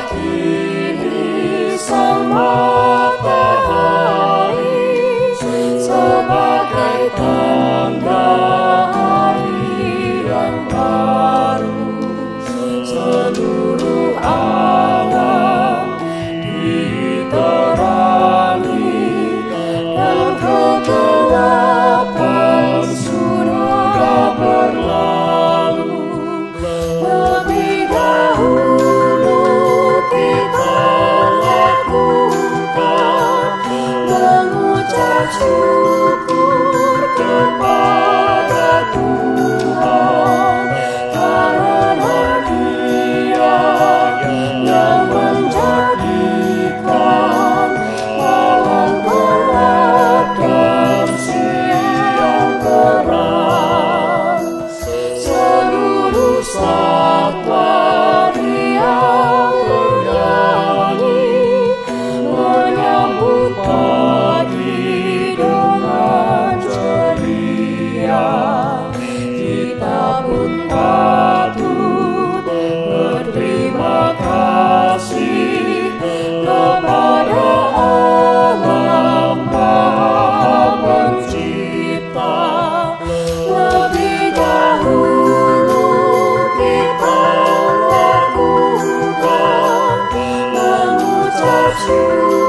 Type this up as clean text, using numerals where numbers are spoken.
Kini sang matahari sebagai tanda hari yang baru, seluruh alam diterangi dan kegelapan sudah berlalu. Lebih dahulu kita lakukan mengucap syukur kepada Tuhan, karena Dia yang menjadikan malam gelap dan siang terang. Seluruh satwa riang bernyanyi menyambut pagi dengan ceria. Kita pun patut berterima kasih kepada Alam Maha Pencipta. Lebih dahulu kita lakukan mengucap syukur